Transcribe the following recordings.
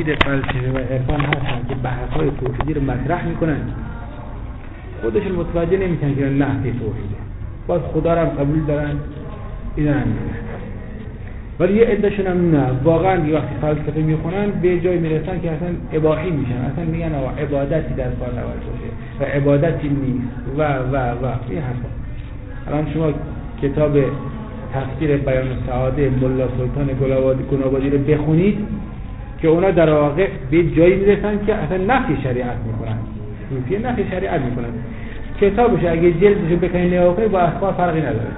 فلسفه و عرفان هستن که بحث‌های توحیدی رو مطرح میکنن، خودشون متوجه نمیشن که نحوه توحیده، باز خدا رو هم قبول دارن، اینا هم میگن. ولی یه عده‌شون هم نه، واقعا وقتی فلسفه میخونن به جای میرسن که اصلا اباحی میشن، اصلا میگن آقا عبادتی در کار نباید باشه و عبادتی نیست و این حرفا. الان شما کتاب تفسیر بیان السعاده ملا سلطان گلابادی رو بخونید که اونا در واقع به جایی میرسن که اصلا نفی شریعت میکنن، صوفی نفی شریعت میکنن. کتابش اگه جلدشو بکنید نگاه کنید با اخبار فرقی نداره.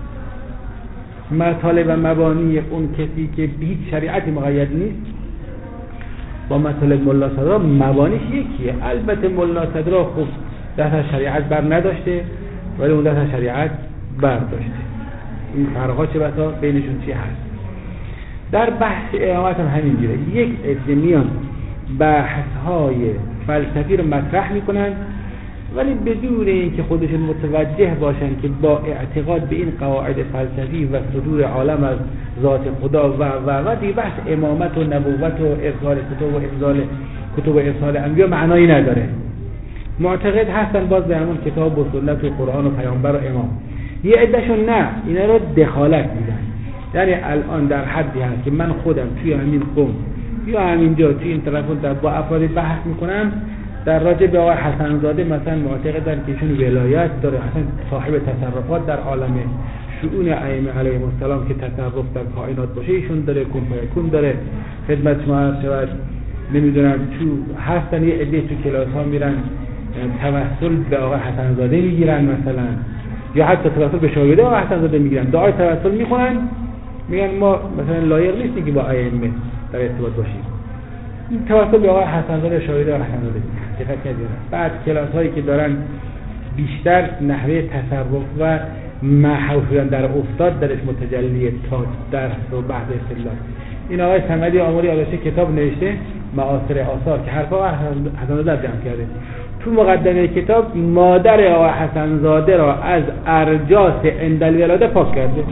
مطالب و مبانی اون کسی که به هیچ شریعتی مقید نیست با مطالب ملا صدرا مبانیش یکیه. البته ملا صدرا خوب دست از شریعت بر نداشته ولی اون دست از شریعت بر داشته. این فرقا چه بسا بینشون چی هست. در بحث امامت هم همین گیره، یک عده میان بحث‌های فلسفی رو مطرح میکنن ولی بدون اینکه خودشون متوجه باشن که با اعتقاد به این قواعد فلسفی و صدور عالم از ذات خدا و دیگه بحث امامت و نبوت و ارسال کتب و افضال کتب و ارسال انبیا معنایی نداره. معتقد هستن باز به همون کتاب و سنت و قرآن و پیامبر و امام. یه عدهشون نه، اینا رو دخالت میدن. یعنی الان در حدی هست که من خودم توی همین قوم یا همینجا توی این تلفن با افراد بحث میکنم در راجع به آقای حسن زاده مثلا معتقدن که ایشون ولایت داره، اصلا صاحب تصرفات در عالم شؤون ائمه علیهم السلام که تصرف در کائنات باشه ایشون داره، کن فیکون داره. خدمت شما عرض شود نمیدونم تو هستن یه عده تو کلاس ها میرن توسل به آقای حسن زاده میگیرن مثلا، یا حتی توسل به شاگرد آقای حسن زاده میگیرن، دعای توسل میخونن، میگن ما مثلا لایق نیستیم که با ائمه در ارتباط باشیم. توسل به آقای حسن زاده شاگرد آقای حسن زاده دقت کردید. بعد کلاس هایی که دارن بیشتر نحوه تصرف و محو شدن در استاد درش متجلیه تا درس و بحث اصطلاح. این آقای صمدی آمری آلاشه کتاب نوشته معاصر آثار که حرفا حسن زاده جمع کرده. تو مقدمه کتاب مادر آقای حسن زاده را از ارجاس عندالولاده پاک کرده.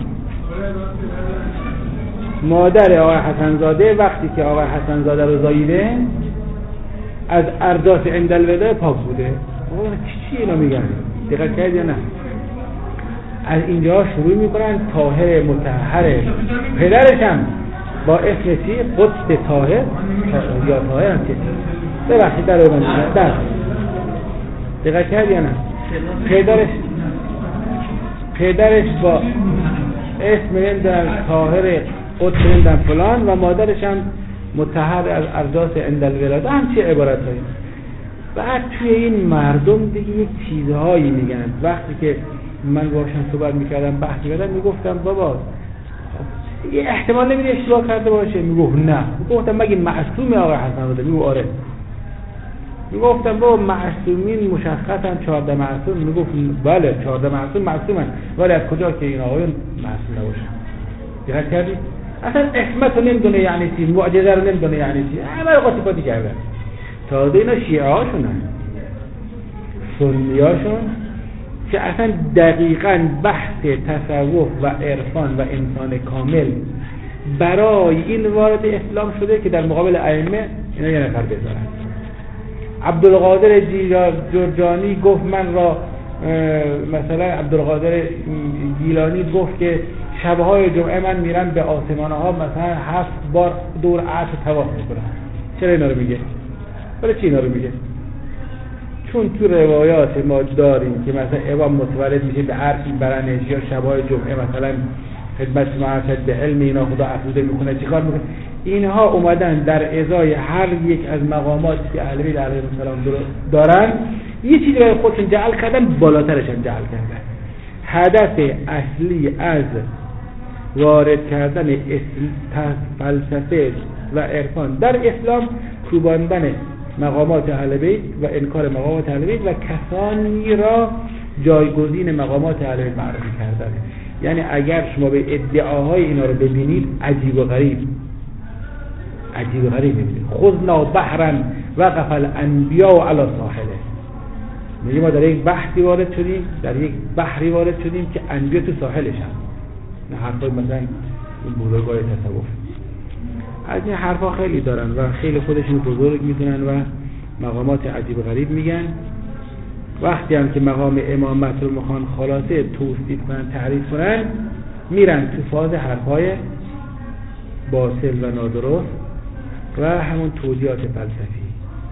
مادر آقای حسن زاده وقتی که آقای حسن زاده رو زاییده از ارجاس عندالولاده پاک بوده. چی اینا میگن؟ دقت کردید یا نه؟ از اینجا شروع میکنن طاهر مطهر، پدرش هم با اسم چی؟ قدس طاهر یا طاهر هم چی؟ ببخشید در رو در دقت کردید یا نه؟ پدرش با اسم نمیدونم طاهر قدس نمیدونم فلان و مادرش هم مطهر از ارجاس عندالولاده، هم چه عبارت هایی. بعد توی این مردم دیگه یک چیزهایی میگن. وقتی که من باشم صحبت میکردم بحث میکردم میگفتم بابا یه احتمال نمیده اشتباه کرده باشه، میگفت نه. میگفتم مگه معصومه آقای حسن زاده؟ میگفت آره. میگفتم بابا معصومین مشخصا 14 معصوم، میگفت بله 14 معصومن ولی از کجا که این آقایون معصوم نباشن؟ دقت کردید؟ اصلا اسمت رو نمیدونه یعنی چی، معجزه رو نمیدونه یعنی چی، همه رو قاطی کردن. تازه اینا شیعه هاشون هست، سنی هاشون که اصلا دقیقاً بحث تصوف و عرفان و انسان کامل برای این وارد اسلام شده که در مقابل ائمه اینا یه نفر بذارن. عبدالقادر جرجانی گفت من را مثلا عبدالقادر گیلانی گفت که شبهای جمعه من میرم به آسمانه ها مثلا 7 بار دور عرش طواف میکنم. چرا اینا رو میگه؟ برای چی اینا رو میگه؟ چون تو روایات ما داریم که مثلا امام متولد میشه به عرش برنش، یا شبهای جمعه مثلا خدمت معرفت به علم اینا خدا افروده میکنه چیکار میکنه. اینها اومدن در ازای هر یک از مقاماتی که اهل بیت علیهم السلام دارن یه چیزی برای خودشون جعل کردن، بالاترش هم جعل کردن. هدف اصلی از وارد کردن فلسفه و عرفان در اسلام کوباندن مقامات اهل بیت و انکار مقامات اهل بیت و کسانی را جایگزین مقامات اهل بیت معرفی کردن. یعنی اگر شما به ادعاهای اینا رو ببینید عجیب و غریب میبینید. خذنا بحرا وقف الانبیاء علی ساحله. میگه ما در یک بحثی وارد شدیم، در یک بحری وارد شدیم که انبیا تو ساحلش هم. نه حرفای مثلا این بزرگای تصوف. از این حرفا خیلی دارن و خیلی خودشون بزرگ میدونن و مقامات عجیب غریب میگن. وقتی هم که مقام امامت رو میخوان خلاصه توصیف کنن، تعریف کنن، میرن تو فاز حرفای باطل و نادرست و همون توجیهات فلسفی.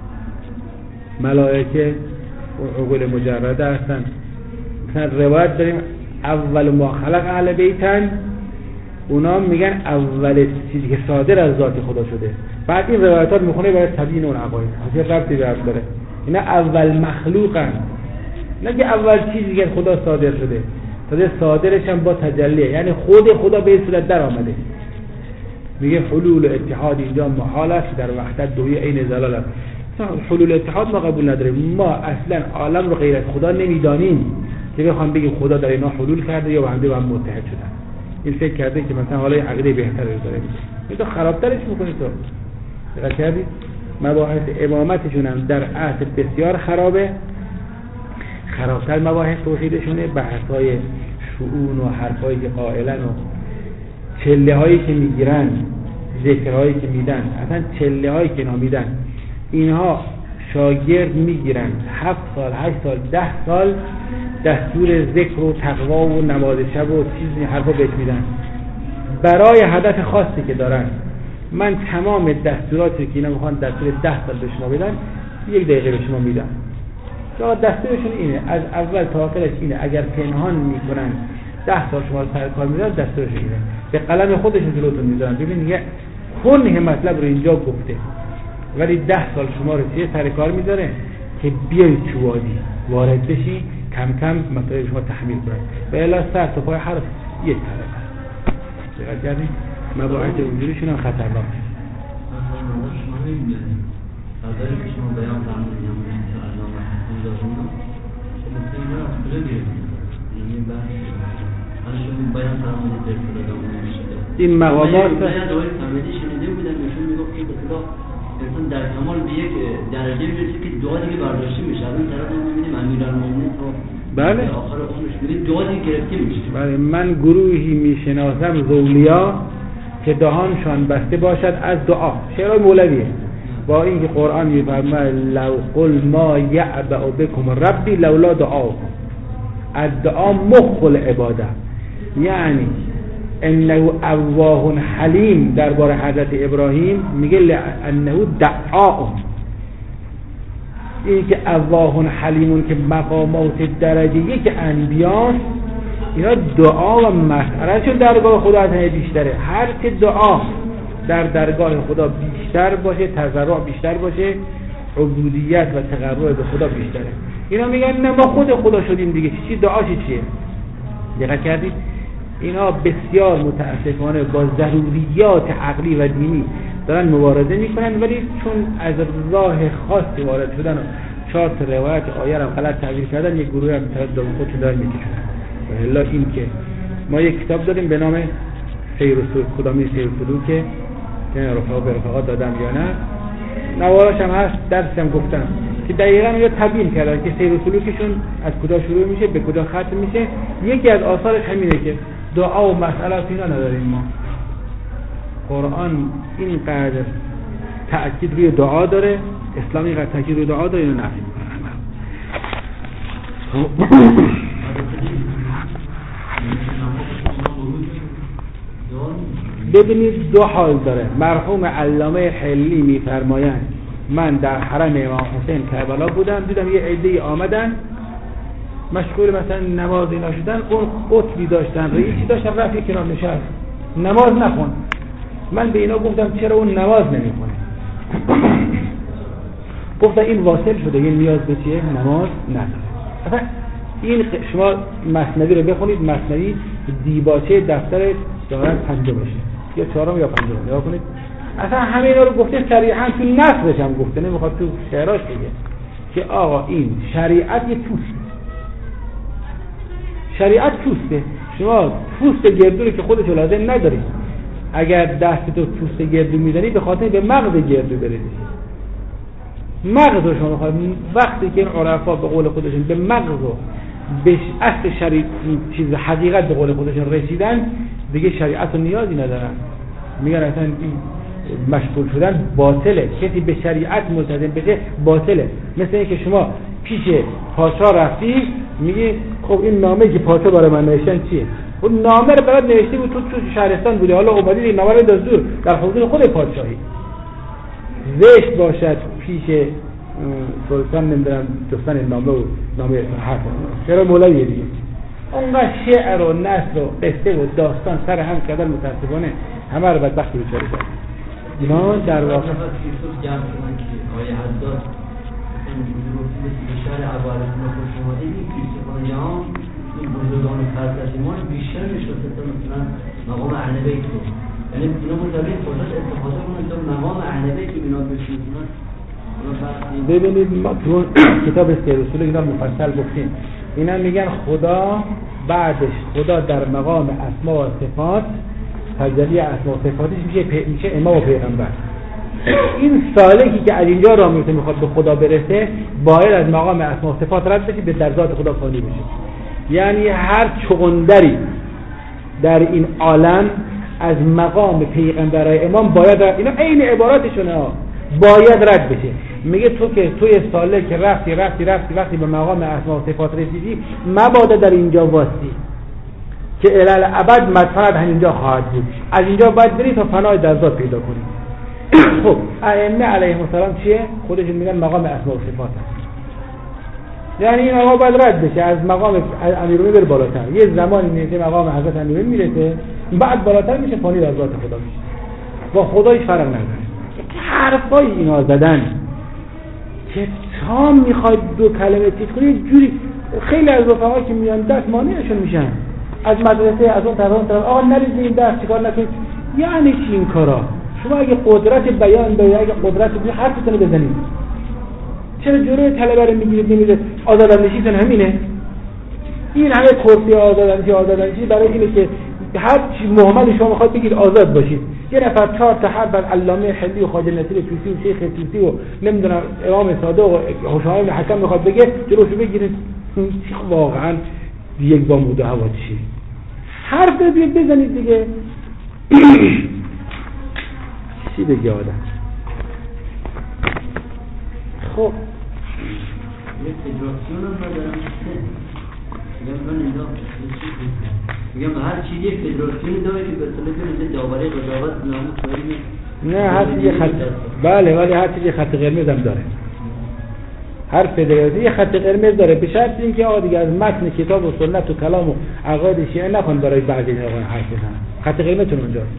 ملائکه عقول مجرده هستن. مثلا روایت داریم اول ما خلق اهل بیتن، اونا میگن اول چیزی که صادر از ذات خدا شده. بعد این روایتات میخونه برای تبیین اون عقاید، حاجی ربطی به هم داره. اینا اول مخلوقن، نه که اول چیزی که خدا صادر شده، تازه صادرش هم با تجلیه، یعنی خود خدا به صورت در آمده. میگه حلول اتحاد اینجا محال است، در وحدت دویی عین زلال است. حلول اتحاد ما قبول نداریم. ما اصلا عالم رو غیر از خدا نمیدانیم که بخوام بگیم خدا در اینا حلول کرده یا با هم متحد شدن. این فکر کرده که مثلا حالا عقیده بهتری رو داره. تو خرابترش میکنی. تو دقت کردی؟ مباحث امامتشون هم در اصل بسیار خرابه، خرابتر مباحث توحیدشونه. بحث‌های شؤون و حرفایی که قائلن و چله هایی که میگیرن، ذکرهایی که میدن، اصلا چله هایی که نامیدن، اینها شاگرد میگیرن 7 سال 8 سال 10 سال دستور ذکر و تقوا و نماز شب و چیزی حرفا بهش میدن برای هدف خاصی که دارن. من تمام دستوراتی که اینا میخوان دستور 10 سال به شما بدن 1 دقیقه به شما میدن. دستورشون اینه، از اول تا آخرش اینه. اگر پنهان میکنن 10 سال شما رو سر کار میذارن، دستورش اینه. به قلم خودشون جلوتون میذارن. ببین یه کنه مطلب رو اینجا گفته، ولی 10 سال شما رو سر کار میذاره که بیایید تو وادی وارد بشی، کم کم مطلب شما تحمیل کنن. و الا سر تا پای حرف یک طرف. دقت کردین؟ مباحث اونجوریشون هم خطرناکه. فضایی که شما بیان فرمودید علامه حسین داشتن خب این رو کلی یعنی شما بیان فرمودید در خدا این مقامات بیان دوری فهمیدی شنیده بودن نشون میگفت که خدا انسان در کمال به یک درجه میرسه که دعا دیگه برداشته میشه. الان طرف میبینیم امیرالمومنین تو بله آخر عمرش میبینید دعا دیگه گرفته میشه. بله من گروهی میشناسم زولیا که دهانشان بسته باشد از دعا. شعر مولویه، با اینکه قرآن میفرماید لو قل ما یعبأ بكم ربی لولا دعاکم. الدعا مخ العباده، یعنی انه اواه حلیم. درباره حضرت ابراهیم میگه انه دعاء. این که اواه حلیمون که مقامات درجه یک انبیاست، اینا دعا و مسئلهشون درگاه خدا از همه بیشتره. هر که دعا در درگاه خدا بیشتر باشه، تضرع بیشتر باشه، عبودیت و تقرب به خدا بیشتره. اینا میگن نه ما خود خدا شدیم دیگه، چی دعاش چیه؟ دقت کردید؟ اینا بسیار متاسفانه با ضروریات عقلی و دینی دارن مبارزه میکنن، ولی چون از راه خاصی وارد شدن و 4 روایت آیه رو غلط تعبیر کردن، یک گروه هم طرف دو خودشون دارن میکشن. و الا این که ما یک کتاب داریم به نام سیر و سلوک، کدامی سیر و سلوکه که رفقا دادم یا نه، نواراش هم هست، درس هم گفتم که دقیقاً یا تبیین کردن که سیر و سلوکشون از کجا شروع میشه به کجا ختم میشه. یکی از آثارش همینه که دعا و مسئله اینا نداریم. ما قرآن اینقدر تأکید روی دعا داره، اسلام اینقدر تأکید روی دعا داره، اینو نفی میکنه. ببینید دو حال داره. مرحوم علامه حلی میفرمایند من در حرم امام حسین کربلا بودم، دیدم یه عده‌ای آمدن مشغول مثلا نماز اینا شدن، اون قطبی داشتن، رئیسی داشتن، رفت کنار نشست نماز نخون. من به اینا گفتم چرا اون نماز نمیخونه؟ گفتن این واصل شده، این نیاز به چیه؟ نماز نداره. اصلا این شما مثنوی رو بخونید، مثنوی دیباچه دفتر دارن 5 باشه یا 4 یا 5 نگاه کنید. اصلا همه اینا رو گفته صریحا، تو نصرش هم گفته، نمیخواد تو شعراش بگه که آقا این شریعت یه توست، شریعت پوسته. شما پوست گردو که خودشو لازم نداری. اگر دستتو پوست گردو میزنی به خاطر به مغز گردو برسی. مغز رو شما بخواهید وقتی که این عرفا به قول خودشون به مغز و به اصل شریعت چیز حقیقت به قول خودشون رسیدن، دیگه شریعت رو نیازی ندارن. میگن اصلا مشغول شدن باطله. کسی به شریعت ملتزم بشه باطله. مثل اینکه شما پیش پادشاه رفتی میگی خب این نامه که پادشاه برای من نوشتن چیه؟ اون نامه رو برات نوشته بود تو شهرستان بوده، حالا اومدید این نامه رو دستور در حضور خود پادشاهی. زشت باشد پیش سلطان نمیدونم دوستان نامه و نامه حرف چرا مولویه دیگه. اونقدر شعر و نثر و قصه و داستان سر هم کردن متاسفانه همه رو بدبختی بیچاره کرد. اینا در واقع آیه حضرت بیشتر عبارت ما خوش اومده این فیلسوفان جهان این بزرگان فلسفیمان بیشتر میشناسه مثلا مقام اهل بیت رو، یعنی اینا مطابق خودش استفاده کنن تا مقام اهل بیت رو بنا بشناسن. ببینید ما تو کتاب سیر اصول اینا مفصل گفتیم، اینا میگن خدا بعدش خدا در مقام اسما و صفات تجلی اسما و صفاتش میشه امام و پیغمبر. این سالکی که از اینجا راه میفته میخواد به خدا برسه باید از مقام اسما و صفات رد بشه به در ذات خدا فانی بشه. یعنی هر چغندری در این عالم از مقام پیغمبرای امام باید رد، اینا عین عباراتشونه ها، باید رد بشه. میگه تو که توی سالک رفتی به مقام اسما و صفات رسیدی مبادا در اینجا واسطی که الالعبد مدفنت همینجا خواهد بود، از اینجا باید بری تا فنای در ذات پیدا کنی. خب ائمه علیهم السلام چیه؟ خودشون میگن مقام اسما و صفات هست. یعنی این آقا باید رد بشه از مقام امیرالمومنین بره بالاتر. یه زمانی میرسه مقام حضرت امیرالمومنین میرسه بعد بالاتر میشه فانی در ذات خدا میشه. با خدا هیچ فرق نداره. حرفای اینا زدن که تا میخواد دو کلمه چیز کنی جوری خیلی از رفقا که میان دست مانعشون میشن از مدرسه از اون طرف آقا نریزید این دست چیکار نکنید. یعنی چی این کارا؟ شما اگه قدرت بیان دارید، اگه قدرت بیان حرفتون رو بزنید، چرا جلوی طلبه رو میگیرید نمیذارید؟ آزاداندیشیتون همینه. این همه کرسی آزاداندیشی برای اینه که هر چی محمد شما میخواد بگید آزاد باشید. یه نفر 4 تا حرف از علامه حلی و خواجه نصیر طوسی و شیخ طوسی و نمیدونم امام صادق و هوشنگ بن حکم میخواد بگه جلوشو بگیرید. واقعا یک با موده هوا چی حرف بیاد بزنید دیگه. چی بگه آدم؟ خب یک فدراسیون هم ندارم میگم هر چیزی یک فدراسیون داره که به طور داوری قضاوت نامو نه هر چیزی خط بله ولی هر چیزی خط قرمز هم داره. هر فدراسیون یه خط قرمز داره به شرط اینکه آقا دیگه از متن کتاب و سنت و کلام و عقاید شیعه نخوان برای بعضی نقاط حرف بزنن. خط قرمزتون اونجاست.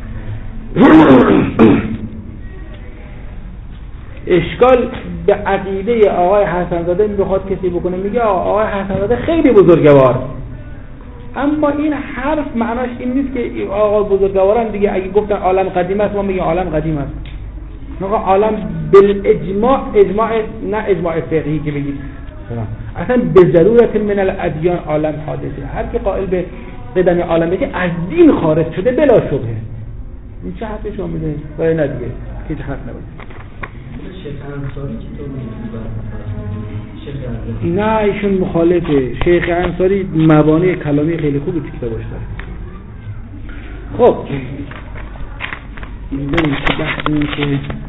اشکال به عقیده آقای حسن‌زاده میخواد کسی بکنه میگه آقای حسن‌زاده خیلی بزرگوار، اما این حرف معناش این نیست که آقا بزرگواران دیگه اگه گفتن عالم قدیم است ما میگیم عالم قدیم است. آقا عالم بالاجماع نه اجماع فقهی که بگید اصلا به ضرورت من الادیان عالم حادثه. هر کی قائل به قدم عالم بشه از دین خارج شده بلا شبهه. این چه حرفی شما میدونید؟ ولی نه دیگه هیچ حرف نباشه. شیخ انصاری چطور میگه؟ نه ایشون مخالفه. شیخ انصاری مبانی کلامی خیلی خوبی تو کتابش داره. خب این بحث که